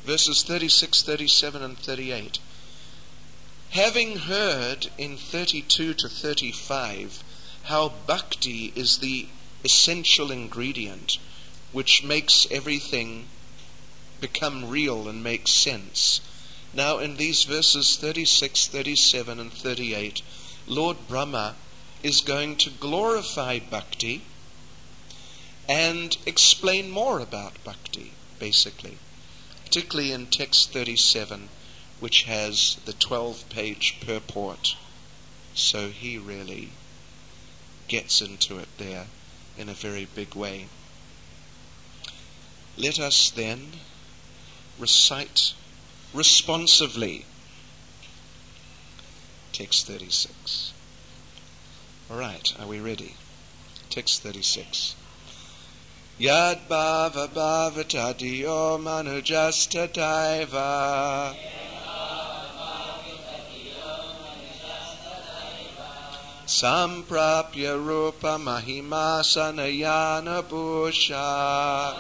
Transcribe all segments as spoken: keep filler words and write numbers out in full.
verses thirty-six, thirty-seven, and thirty-eight. Having heard in thirty-two to thirty-five how bhakti is the essential ingredient which makes everything become real and make sense, now in these verses thirty-six, thirty-seven, and thirty-eight, Lord Brahma is going to glorify bhakti and explain more about bhakti, basically, particularly in text thirty-seven, which has the twelve-page purport. So he really gets into it there in a very big way. Let us then recite responsively text thirty-six. All right, are we ready? Text thirty-six. Yad bhava bhavata diyo manujasta daiva samprapya rupa mahima sanayana bhusha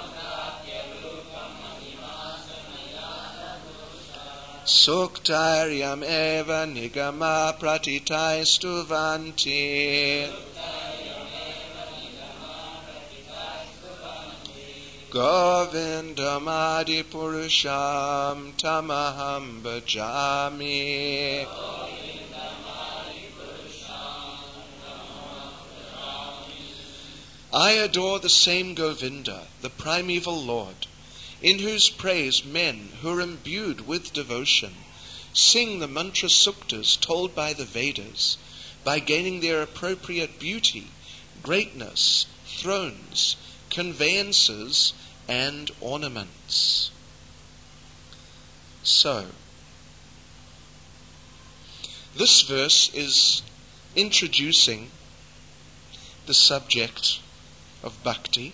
suktaryam eva nigama pratitaistuvanti Govindamadi Purusham Tamaham Bhajami. I adore the same Govinda, the primeval Lord, in whose praise men who are imbued with devotion sing the mantra suktas told by the Vedas, by gaining their appropriate beauty, greatness, thrones, conveyances, and ornaments. So, this verse is introducing the subject of bhakti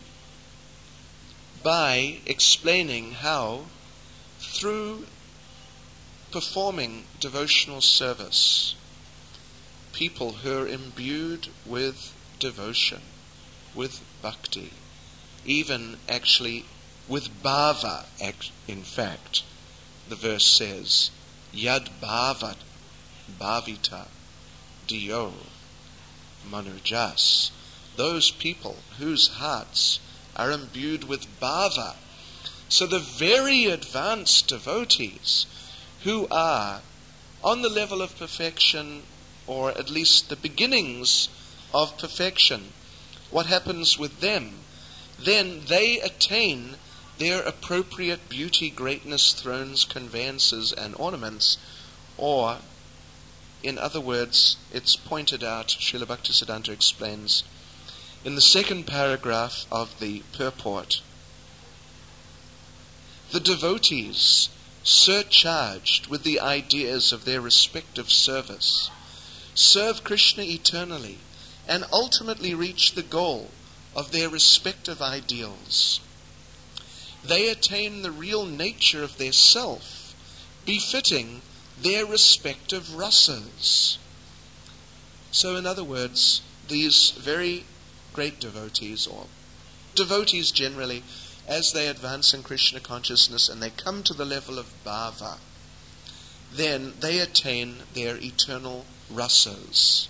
by explaining how, through performing devotional service, people who are imbued with devotion, with bhakti, even actually with bhava, in fact, the verse says, Yad bhavat bhavita diyo manujas. Those people whose hearts are imbued with bhava. So the very advanced devotees who are on the level of perfection, or at least the beginnings of perfection, what happens with them? Then they attain their appropriate beauty, greatness, thrones, conveyances, and ornaments, or, in other words, it's pointed out, Srila Bhaktisiddhanta explains, in the second paragraph of the purport, the devotees, surcharged with the ideas of their respective service, serve Krishna eternally and ultimately reach the goal of their respective ideals. They attain the real nature of their self, befitting their respective rasas. So in other words, these very great devotees, or devotees generally, as they advance in Krishna consciousness and they come to the level of bhava, then they attain their eternal rasas.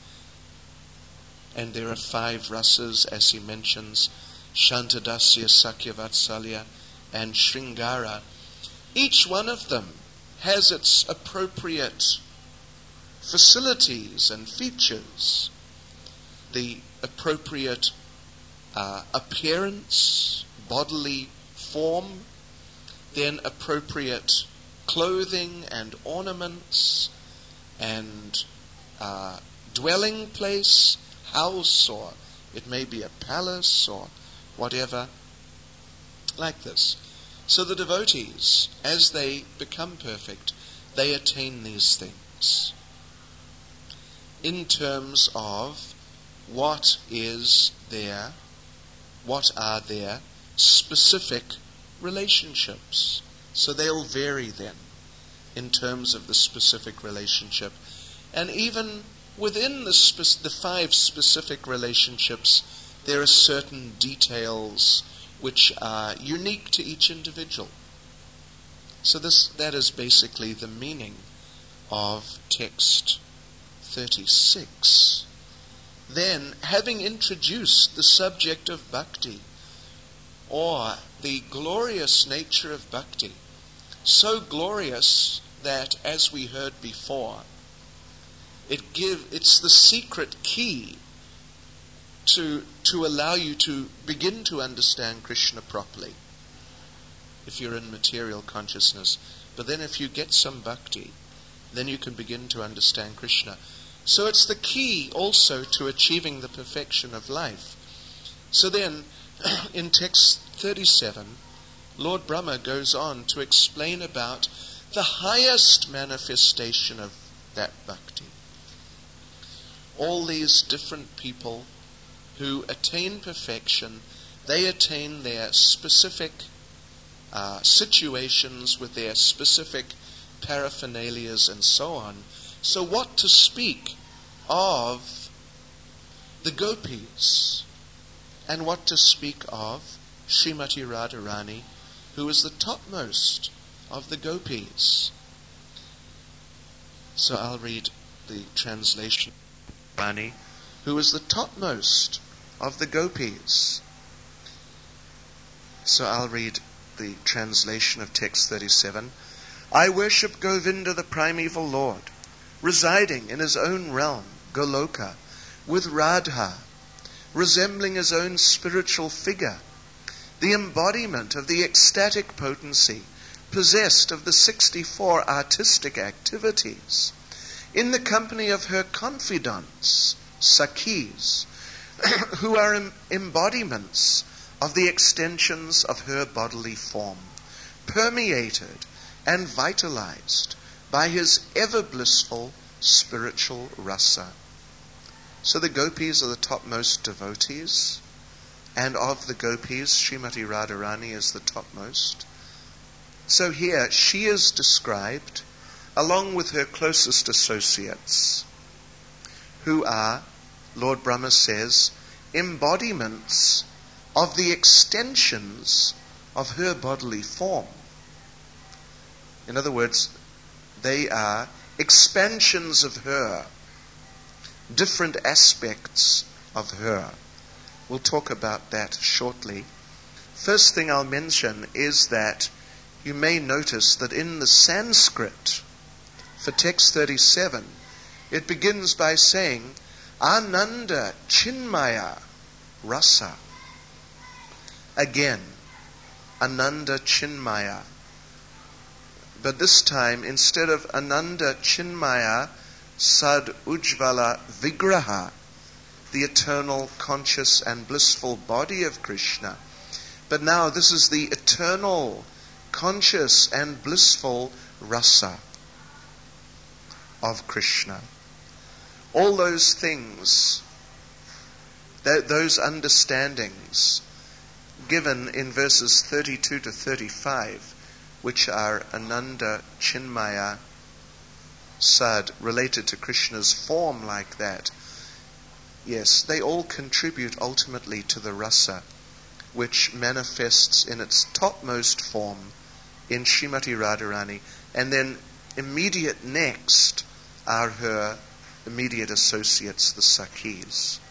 And there are five rasas, as he mentions, Shantadasya, Sakyavatsalya, and Shringara. Each one of them has its appropriate facilities and features. The appropriate uh, appearance, bodily form, then appropriate clothing and ornaments, and uh, dwelling place, house, or it may be a palace or whatever, like this. So the devotees, as they become perfect, they attain these things in terms of what is their, what are their specific relationships. So they'll vary then in terms of the specific relationship. And even within the, spe- the five specific relationships, there are certain details which are unique to each individual. So this that is basically the meaning of text thirty-six. Then, having introduced the subject of bhakti, or the glorious nature of bhakti, so glorious that, as we heard before, it give it's the secret key to to allow you to begin to understand Krishna properly, if you're in material consciousness. But then if you get some bhakti, then you can begin to understand Krishna. So it's the key also to achieving the perfection of life. So then, in text thirty-seven, Lord Brahma goes on to explain about the highest manifestation of that bhakti. All these different people who attain perfection, they attain their specific uh, situations with their specific paraphernalias and so on. So what to speak of the gopis, and what to speak of Srimati Radharani, who is the topmost of the gopis. So I'll read the translation. Radharani, who is the topmost of the gopis. So I'll read the translation of text thirty-seven. I worship Govinda, the primeval Lord, residing in his own realm, Goloka, with Radha, resembling his own spiritual figure, the embodiment of the ecstatic potency, possessed of the sixty-four artistic activities, in the company of her confidants, Sakhis, who are em- embodiments of the extensions of her bodily form, permeated and vitalized by his ever-blissful spiritual rasa. So the gopis are the topmost devotees, and of the gopis, Srimati Radharani is the topmost. So here she is described along with her closest associates, who are, Lord Brahma says, embodiments of the extensions of her bodily form. In other words, they are expansions of her, different aspects of her. We'll talk about that shortly. First thing I'll mention is that you may notice that in the Sanskrit for text thirty-seven, it begins by saying Ananda Chinmaya Rasa. Again, Ananda Chinmaya. But this time, instead of Ananda Chinmaya Sad Ujvala Vigraha, the eternal, conscious and blissful body of Krishna, but now this is the eternal, conscious and blissful rasa of Krishna. All those things, th- those understandings given in verses thirty-two to thirty-five, which are Ananda Chinmaya Sad, related to Krishna's form like that, yes, they all contribute ultimately to the rasa, which manifests in its topmost form in Srimati Radharani, and then immediate next are her immediate associates, the Sakhis.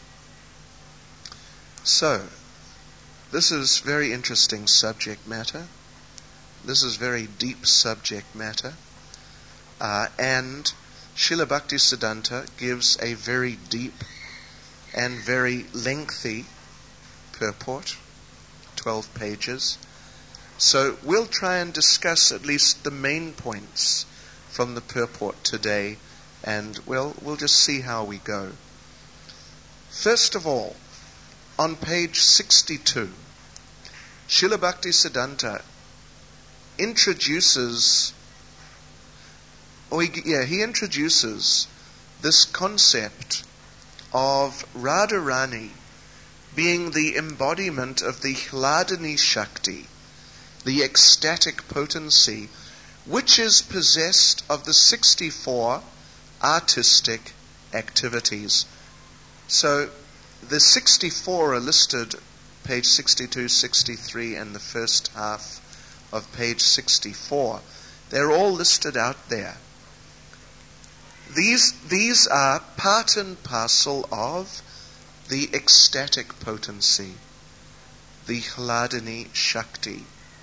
So, this is very interesting subject matter. This is very deep subject matter. Uh, and Srila Bhaktisiddhanta gives a very deep and very lengthy purport, twelve pages. So we'll try and discuss at least the main points from the purport today, and we'll, we'll just see how we go. First of all, on page sixty-two, Srila Bhaktisiddhanta introduces, or he, yeah, he introduces this concept of Radharani being the embodiment of the Hladini Shakti, the ecstatic potency, which is possessed of the sixty-four artistic activities. So the sixty-four are listed page sixty-two, sixty-three, and the first half of page sixty-four. They're all listed out there. These, these are part and parcel of the ecstatic potency, the Hladini Shakti.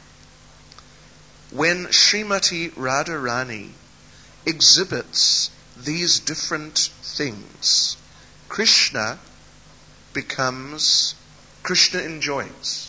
When Srimati Radharani exhibits these different things, Krishna becomes, Krishna enjoys.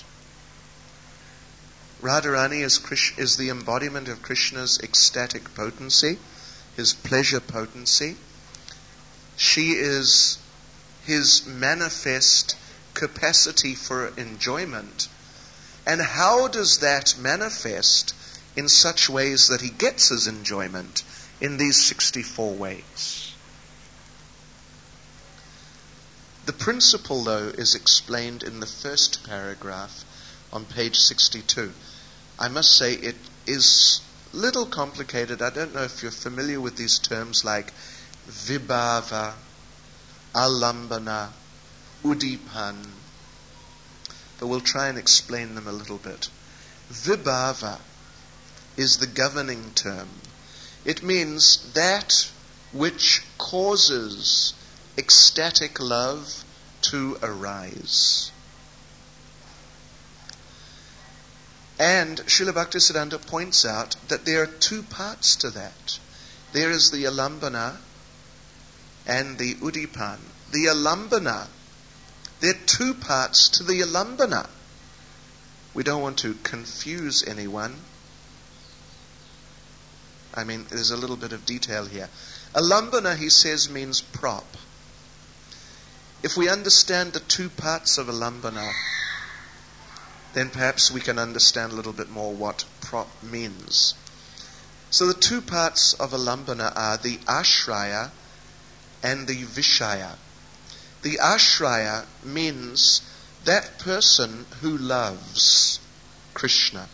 Radharani is, Krish, is the embodiment of Krishna's ecstatic potency, his pleasure potency. She is his manifest capacity for enjoyment. And how does that manifest in such ways that he gets his enjoyment? In these sixty-four ways. The principle, though, is explained in the first paragraph on page sixty-two. I must say it is a little complicated. I don't know if you're familiar with these terms like vibhava, alambana, udipan, but we'll try and explain them a little bit. Vibhava is the governing term. It means that which causes ecstatic love to arise. And Srila Bhaktisiddhanta points out that there are two parts to that. There is the alambana and the udipan. The alambana, there are two parts to the alambana. We don't want to confuse anyone. I mean, there's a little bit of detail here. Alambana, he says, means prop. If we understand the two parts of alambana, then perhaps we can understand a little bit more what prop means. So the two parts of alambana are the ashraya and the vishaya. The ashraya means that person who loves Krishna.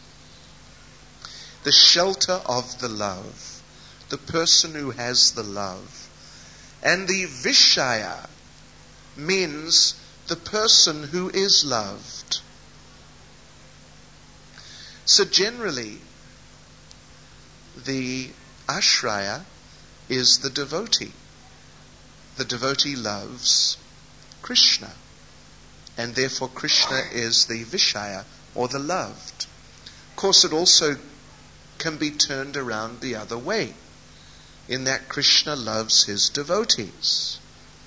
The shelter of the love, the person who has the love. And the vishaya means the person who is loved. So generally, the ashraya is the devotee. The devotee loves Krishna, and therefore Krishna is the vishaya, or the loved. Of course, it also can be turned around the other way, in that Krishna loves his devotees.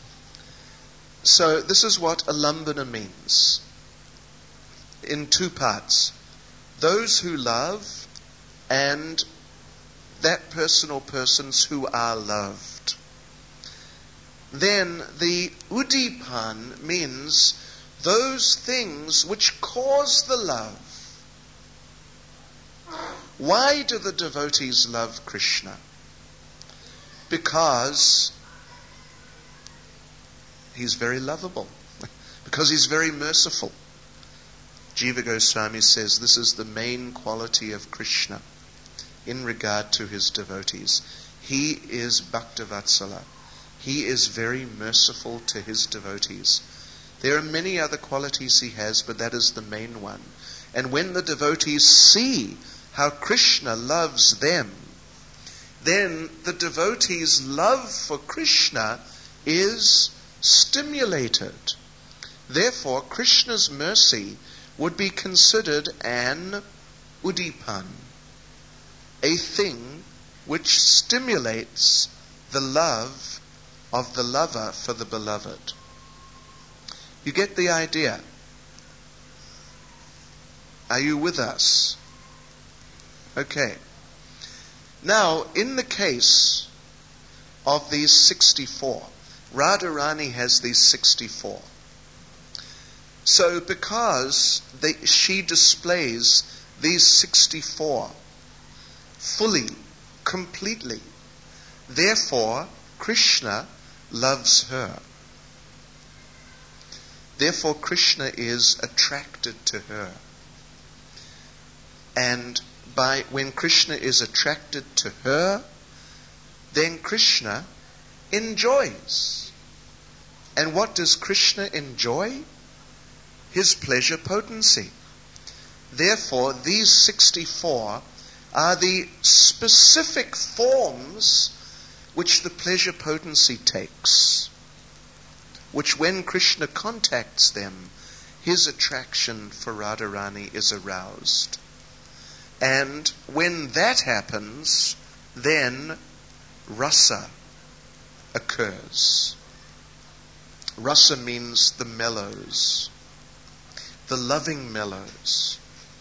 So this is what alambana means, in two parts. Those who love and that person or persons who are loved. Then the udipan means those things which cause the love. Why do the devotees love Krishna? Because he's very lovable. Because he's very merciful. Jiva Goswami says this is the main quality of Krishna in regard to his devotees. He is Bhaktavatsala. He is very merciful to his devotees. There are many other qualities he has, but that is the main one. And when the devotees see how Krishna loves them, then the devotees' love for Krishna is stimulated. Therefore, Krishna's mercy would be considered an udipan, a thing which stimulates the love of the lover for the beloved. You get the idea? Are you with us? Okay. Now, in the case of these sixty-four, Radharani has these sixty-four. So because they, she displays these sixty-four fully, completely, therefore Krishna loves her. Therefore Krishna is attracted to her. And by when Krishna is attracted to her, then Krishna enjoys. And what does Krishna enjoy? His pleasure potency. Therefore, these sixty-four are the specific forms which the pleasure potency takes, which when Krishna contacts them, his attraction for Radharani is aroused. And when that happens, then rasa occurs. Rasa means the mellows, the loving mellows.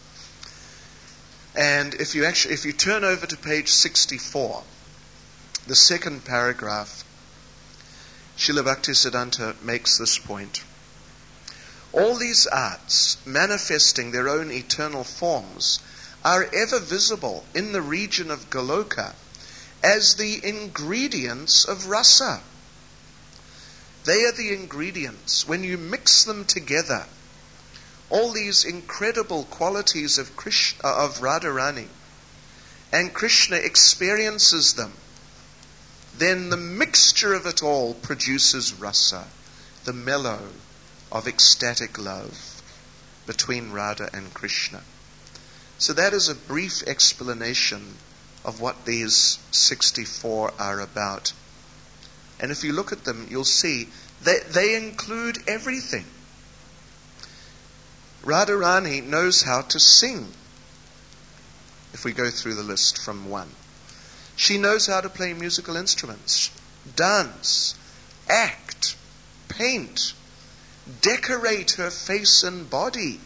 And if you actually, if you turn over to page sixty-four, the second paragraph, Srila Bhaktisiddhanta makes this point. All these arts, manifesting their own eternal forms, are ever visible in the region of Goloka as the ingredients of rasa. They are the ingredients. When you mix them together, all these incredible qualities of Krishna, of Radharani, and Krishna experiences them, then the mixture of it all produces rasa, the mellow of ecstatic love between Radha and Krishna. So that is a brief explanation of what these sixty-four are about. And if you look at them, you'll see that they include everything. Radharani knows how to sing. If we go through the list from one. She knows how to play musical instruments, dance, act, paint, decorate her face and body.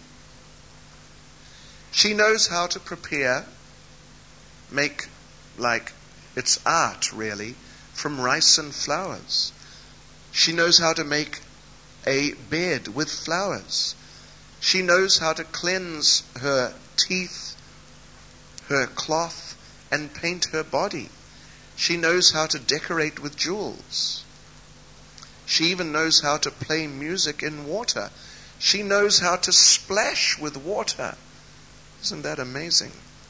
She knows how to prepare, make, like, it's art really, from rice and flowers. She knows how to make a bed with flowers. She knows how to cleanse her teeth, her cloth, and paint her body. She knows how to decorate with jewels. She even knows how to play music in water. She knows how to splash with water. Isn't that amazing?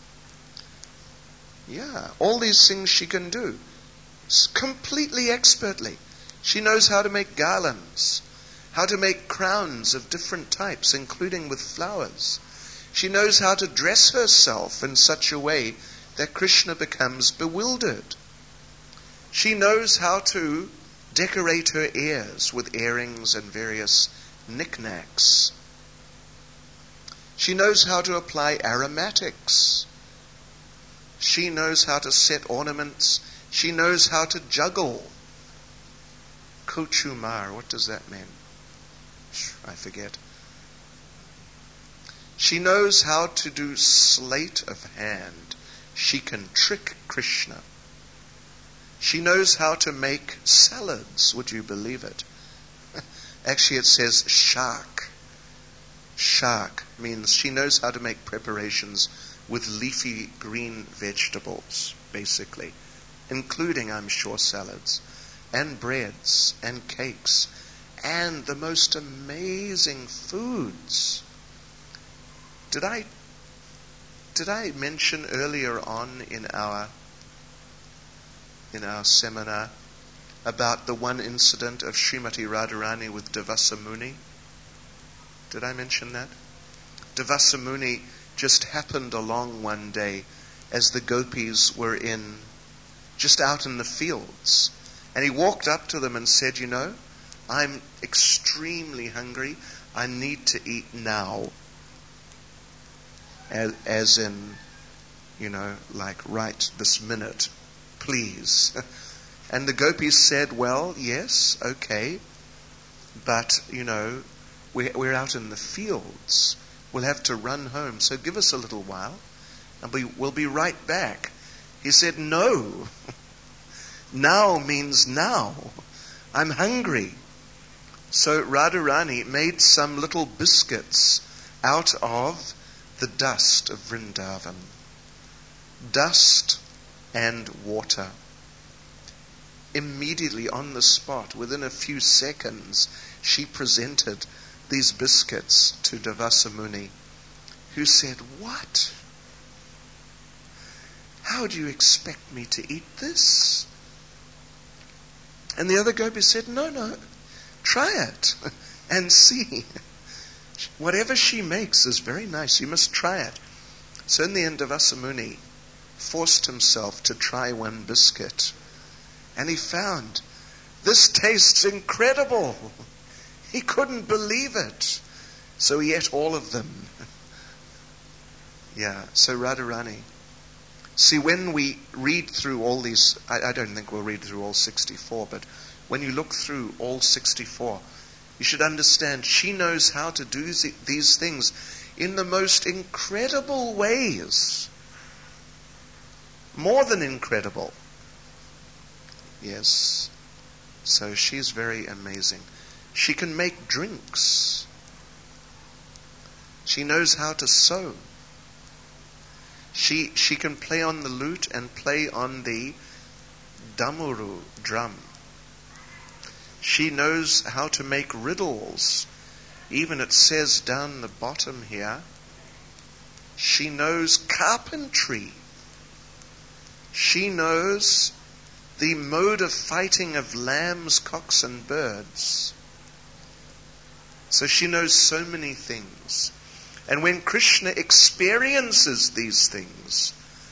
Yeah, all these things she can do completely expertly. She knows how to make garlands, how to make crowns of different types, including with flowers. She knows how to dress herself in such a way that Krishna becomes bewildered. She knows how to decorate her ears with earrings and various knickknacks. She knows how to apply aromatics. She knows how to set ornaments. She knows how to juggle. Kochumar, what does that mean? I forget. She knows how to do sleight of hand. She can trick Krishna. She knows how to make salads. Would you believe it? Actually, it says shark. Shark means she knows how to make preparations with leafy green vegetables, basically, including, I'm sure, salads, and breads, and cakes, and the most amazing foods. Did I Did I mention earlier on in our in our seminar about the one incident of Srimati Radharani with Devasa Muni? Did I mention that? Devasa Muni just happened along one day as the gopis were in, just out in the fields. And he walked up to them and said, you know, I'm extremely hungry. I need to eat now. As, as in, you know, like right this minute, please. And the gopis said, well, yes, okay, but, you know, we're, we're out in the fields. We'll have to run home, so give us a little while, and we, we'll be right back. He said, no. Now means now. I'm hungry. So Radharani made some little biscuits out of the dust of Vrindavan. Dust and water. Immediately on the spot, within a few seconds, she presented these biscuits to Devasa Muni, who said, what? How do you expect me to eat this? And the other gopis said, no, no, try it and see. Whatever she makes is very nice. You must try it. So in the end, Devasa Muni forced himself to try one biscuit, and he found, this tastes incredible. He couldn't believe it. So he ate all of them. Yeah, so Radharani. See, when we read through all these, I, I don't think we'll read through all sixty-four, but when you look through all sixty-four, you should understand she knows how to do these things in the most incredible ways. More than incredible. Yes. So she's very amazing. She can make drinks. She knows how to sew. She she can play on the lute and play on the damuru drum. She knows how to make riddles. Even it says down the bottom here, she knows carpentry. She knows the mode of fighting of lambs, cocks, and birds. So she knows so many things. And when Krishna experiences these things,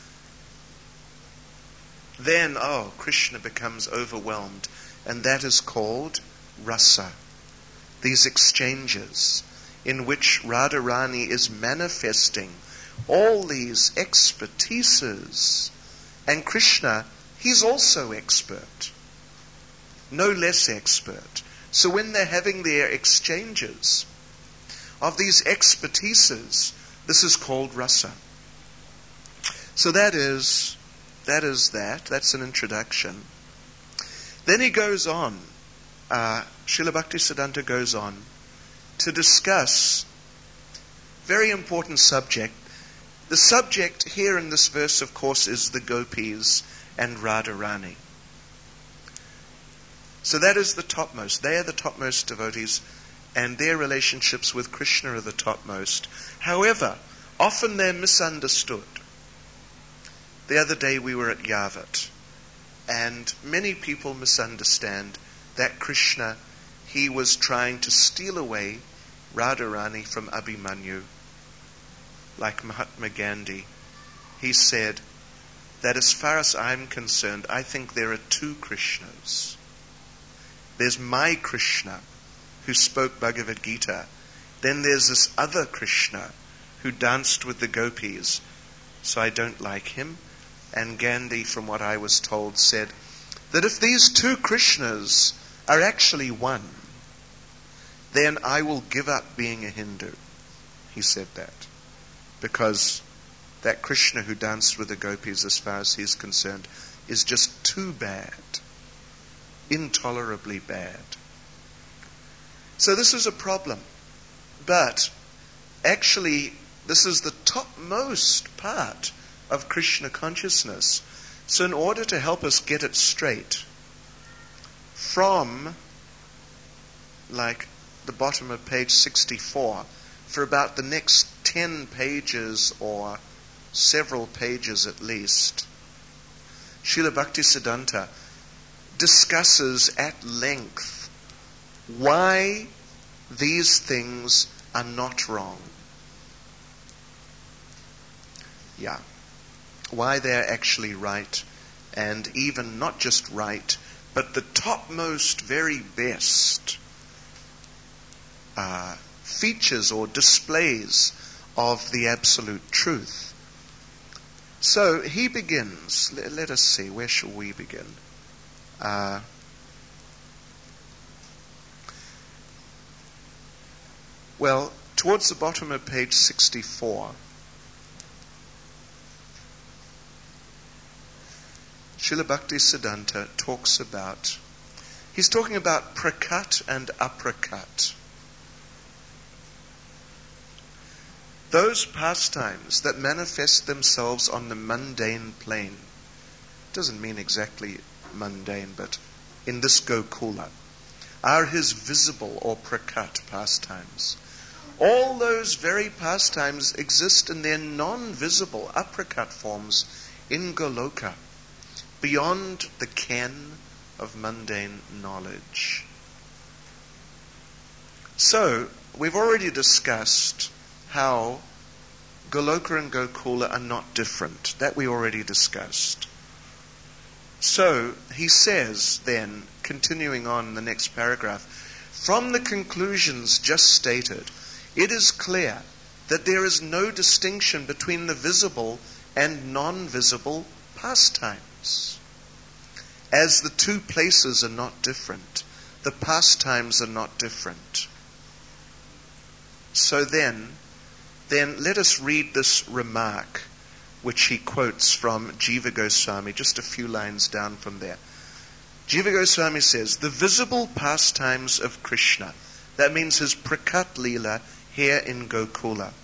then, oh, Krishna becomes overwhelmed. And that is called rasa. These exchanges in which Radharani is manifesting all these expertises. And Krishna, he's also expert. No less expert. So when they're having their exchanges of these expertises, this is called rasa. So that is that is that. That's an introduction. Then he goes on, uh, Srila Bhaktisiddhanta goes on to discuss very important subject. The subject here in this verse, of course, is the gopis and Radharani. So that is the topmost. They are the topmost devotees, and their relationships with Krishna are the topmost. However, often they're misunderstood. The other day we were at Yavat, and many people misunderstand that Krishna, he was trying to steal away Radharani from Abhimanyu. Like Mahatma Gandhi, he said that as far as I'm concerned, I think there are two Krishnas. There's my Krishna, who spoke Bhagavad Gita. Then there's this other Krishna who danced with the gopis. So I don't like him. And Gandhi, from what I was told, said that if these two Krishnas are actually one, then I will give up being a Hindu. He said that. Because that Krishna who danced with the gopis, as far as he's concerned, is just too bad. Intolerably bad. So this is a problem. But actually, this is the topmost part of Krishna consciousness. So in order to help us get it straight, from like the bottom of page sixty-four, for about the next ten pages or several pages at least, Srila Bhaktisiddhanta discusses at length why these things are not wrong. Yeah. Why they're actually right, and even not just right, but the topmost, very best uh, features or displays of the absolute truth. So he begins. Let, let us see, where shall we begin? Uh, well, towards the bottom of page sixty-four, Srila Bhaktisiddhanta talks about, he's talking about prakat and aprakat. Those pastimes that manifest themselves on the mundane plane, doesn't mean exactly mundane, but in this Gokula, are his visible or prakat pastimes. All those very pastimes exist in their non-visible aprakat forms in Goloka, beyond the ken of mundane knowledge. So, we've already discussed how Goloka and Gokula are not different. That we already discussed. So, he says then, continuing on in the next paragraph, from the conclusions just stated, it is clear that there is no distinction between the visible and non-visible pastimes. As the two places are not different, the pastimes are not different. So then, then let us read this remark, which he quotes from Jiva Goswami, just a few lines down from there. Jiva Goswami says, the visible pastimes of Krishna, that means his Prakat Leela here in Gokula,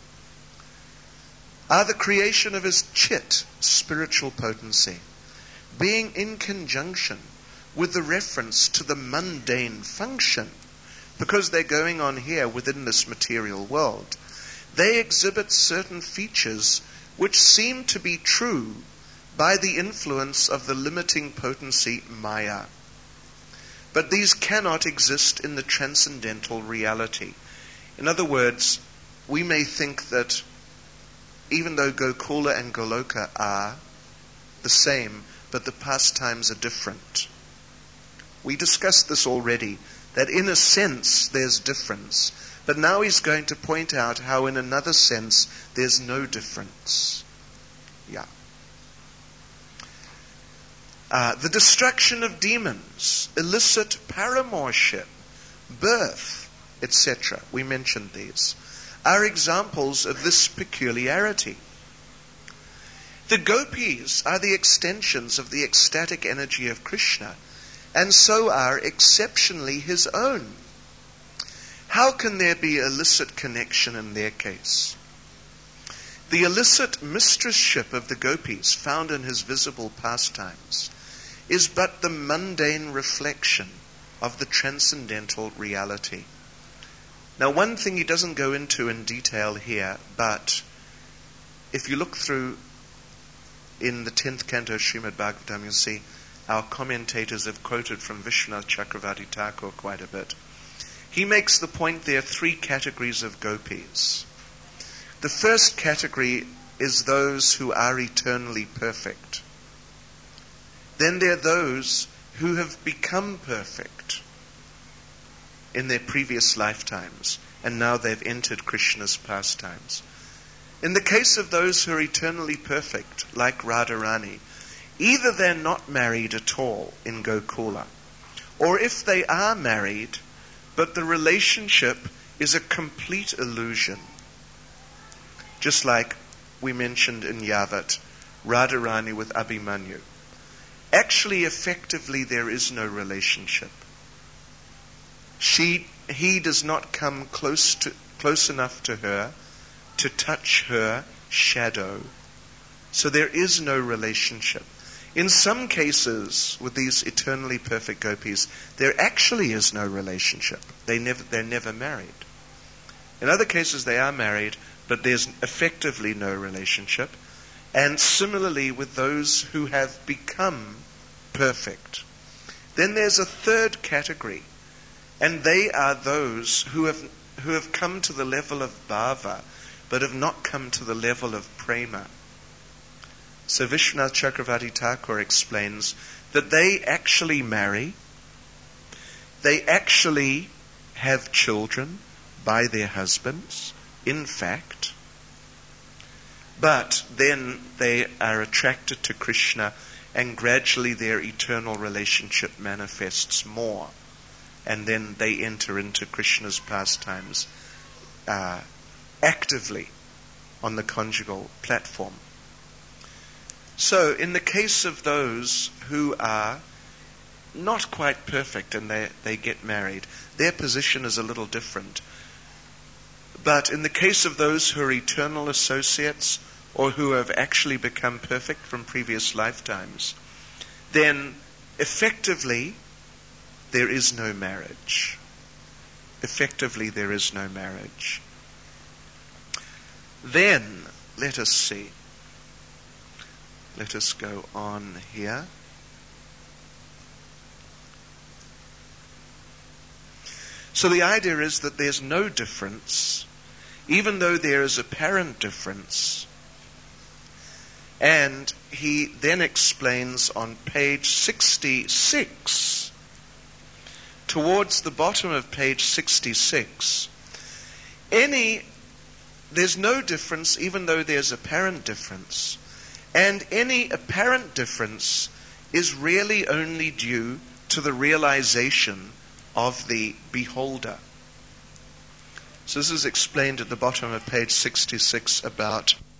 are the creation of his Chit, spiritual potency, being in conjunction with the reference to the mundane function, because they're going on here within this material world. They exhibit certain features which seem to be true by the influence of the limiting potency Maya. But these cannot exist in the transcendental reality. In other words, we may think that even though Gokula and Goloka are the same, but the pastimes are different. We discussed this already, that in a sense there's difference. But now he's going to point out how in another sense there's no difference. Yeah. Uh, the destruction of demons, illicit paramourship, birth, et cetera, we mentioned these, are examples of this peculiarity. The gopis are the extensions of the ecstatic energy of Krishna, and so are exceptionally his own. How can there be illicit connection in their case? The illicit mistressship of the gopis found in his visible pastimes is but the mundane reflection of the transcendental reality. Now, one thing he doesn't go into in detail here, but if you look through in the tenth canto of Srimad Bhagavatam, you'll see our commentators have quoted from Vishwanath Chakravarti Thakur quite a bit. He makes the point there are three categories of gopis. The first category is those who are eternally perfect. Then there are those who have become perfect in their previous lifetimes, and now they've entered Krishna's pastimes. In the case of those who are eternally perfect, like Radharani, either they're not married at all in Gokula, or if they are married, but the relationship is a complete illusion. Just like we mentioned in Yavat, Radharani with Abhimanyu. Actually, effectively, there is no relationship. She, he does not come close to, close enough to her to touch her shadow. So there is no relationship. In some cases, with these eternally perfect gopis, there actually is no relationship. They never, they're never married. In other cases, they are married, but there's effectively no relationship. And similarly with those who have become perfect. Then there's a third category, and they are those who have who have come to the level of bhava, but have not come to the level of prema. So Vishwanath Chakravarti Thakur explains that they actually marry, they actually have children by their husbands, in fact, but then they are attracted to Krishna, and gradually their eternal relationship manifests more, and then they enter into Krishna's pastimes uh, actively on the conjugal platform. So, in the case of those who are not quite perfect and they, they get married, their position is a little different. But in the case of those who are eternal associates, or who have actually become perfect from previous lifetimes, then effectively there is no marriage. Effectively there is no marriage. Then, let us see. Let us go on here. So the idea is that there's no difference even though there is apparent difference. And he then explains on page sixty-six, towards the bottom of page sixty-six, any, there's no difference even though there's apparent difference. And any apparent difference is really only due to the realization of the beholder. So this is explained at the bottom of page sixty-six about